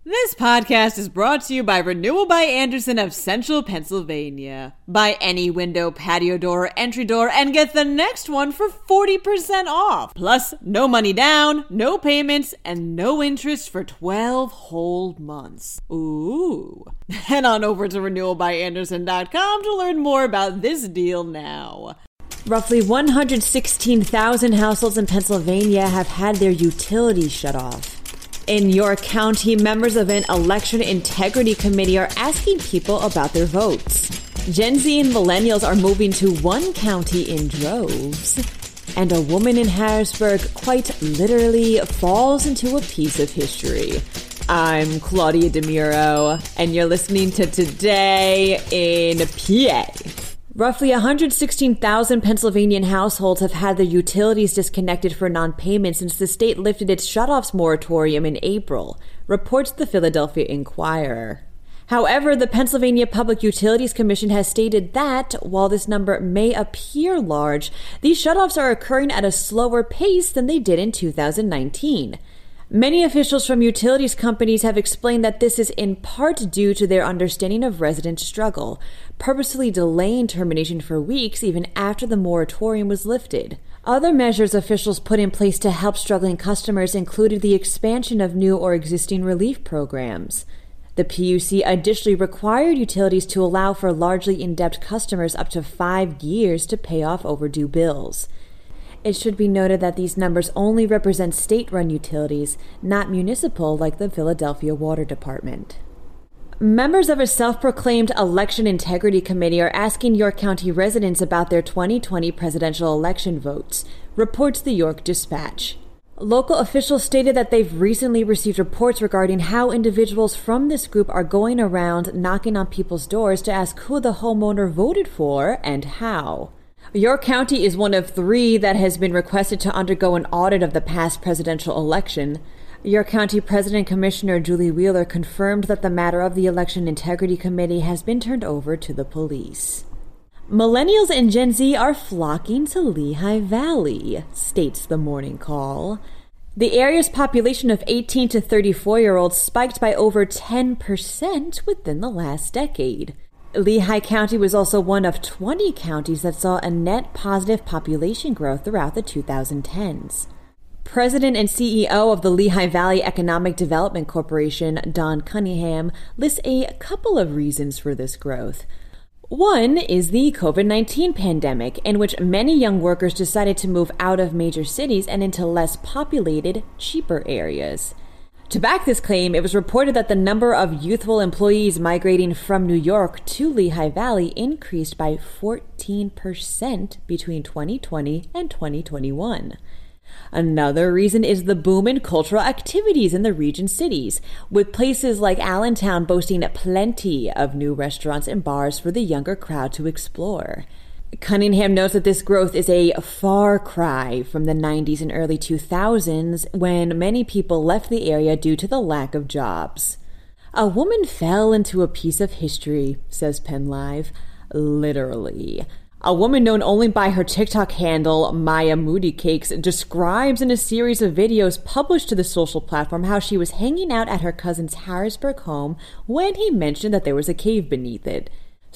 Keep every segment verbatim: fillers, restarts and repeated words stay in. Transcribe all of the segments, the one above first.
This podcast is brought to you by Renewal by Andersen of Central Pennsylvania. Buy any window, patio door, or entry door and get the next one for forty percent off. Plus, no money down, no payments, and no interest for twelve whole months. Ooh. Head on over to renewal by andersen dot com to learn more about this deal now. Roughly one hundred sixteen thousand households in Pennsylvania have had their utilities shut off. In York County, members of an election integrity committee are asking people about their votes. Gen Z and millennials are moving to one county in droves. And a woman in Harrisburg quite literally falls into a piece of history. I'm Claudia DeMuro, and you're listening to Today in P A. Roughly one hundred sixteen thousand Pennsylvanian households have had their utilities disconnected for non-payment since the state lifted its shutoffs moratorium in April, reports the Philadelphia Inquirer. However, the Pennsylvania Public Utilities Commission has stated that, while this number may appear large, these shutoffs are occurring at a slower pace than they did in two thousand nineteen. Many officials from utilities companies have explained that this is in part due to their understanding of resident struggle, purposely delaying termination for weeks even after the moratorium was lifted. Other measures officials put in place to help struggling customers included the expansion of new or existing relief programs. The P U C additionally required utilities to allow for largely in-debt customers up to five years to pay off overdue bills. It should be noted that these numbers only represent state-run utilities, not municipal like the Philadelphia Water Department. Members of a self-proclaimed election integrity committee are asking York County residents about their twenty twenty presidential election votes, reports the York Dispatch. Local officials stated that they've recently received reports regarding how individuals from this group are going around knocking on people's doors to ask who the homeowner voted for and how. York County is one of three that has been requested to undergo an audit of the past presidential election. York County President Commissioner Julie Wheeler confirmed that the matter of the Election Integrity Committee has been turned over to the police. Millennials and Gen Z are flocking to Lehigh Valley, states the Morning Call. The area's population of eighteen to thirty-four-year-olds spiked by over ten percent within the last decade. Lehigh County was also one of twenty counties that saw a net positive population growth throughout the two thousand tens. President and C E O of the Lehigh Valley Economic Development Corporation, Don Cunningham, lists a couple of reasons for this growth. One is the covid nineteen pandemic, in which many young workers decided to move out of major cities and into less populated, cheaper areas. To back this claim, it was reported that the number of youthful employees migrating from New York to Lehigh Valley increased by fourteen percent between twenty twenty and twenty twenty-one. Another reason is the boom in cultural activities in the region's cities, with places like Allentown boasting plenty of new restaurants and bars for the younger crowd to explore. Cunningham notes that this growth is a far cry from the nineties and early two thousands, when many people left the area due to the lack of jobs. A woman fell into a piece of history, says PennLive. Literally. A woman known only by her TikTok handle, Maya Moody Cakes, describes in a series of videos published to the social platform how she was hanging out at her cousin's Harrisburg home when he mentioned that there was a cave beneath it.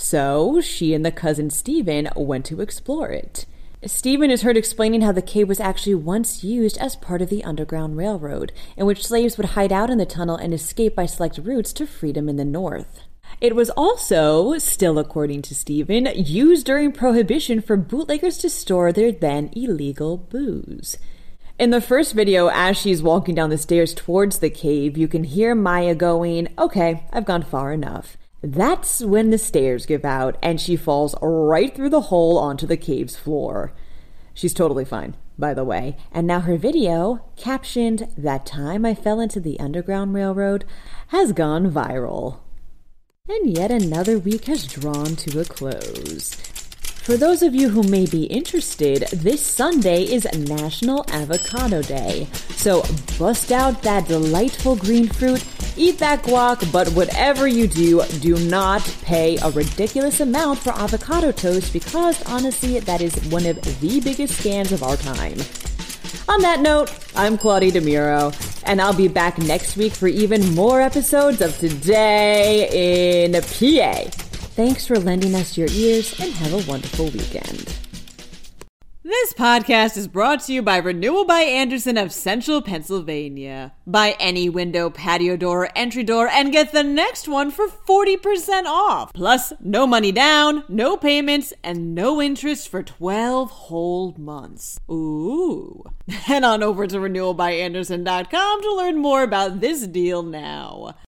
So she and the cousin Stephen went to explore it. Stephen is heard explaining how the cave was actually once used as part of the Underground Railroad, in which slaves would hide out in the tunnel and escape by select routes to freedom in the north. It was also, still according to Stephen, used during Prohibition for bootleggers to store their then illegal booze. In the first video, as she's walking down the stairs towards the cave, you can hear Maya going, "Okay, I've gone far enough." That's when the stairs give out and she falls right through the hole onto the cave's floor. She's totally fine, by the way. And now her video, captioned, "That time I fell into the Underground Railroad," has gone viral. And yet another week has drawn to a close. For those of you who may be interested, this Sunday is National Avocado Day. So bust out that delightful green fruit, eat that guac, but whatever you do, do not pay a ridiculous amount for avocado toast because honestly, that is one of the biggest scams of our time. On that note, I'm Claudia DeMuro, And I'll be back next week for even more episodes of Today in P A. Thanks for lending us your ears and have a wonderful weekend. This podcast is brought to you by Renewal by Andersen of Central Pennsylvania. Buy any window, patio door, or entry door and get the next one for forty percent off. Plus, no money down, no payments, and no interest for twelve whole months. Ooh. Head on over to renewal by andersen dot com to learn more about this deal now.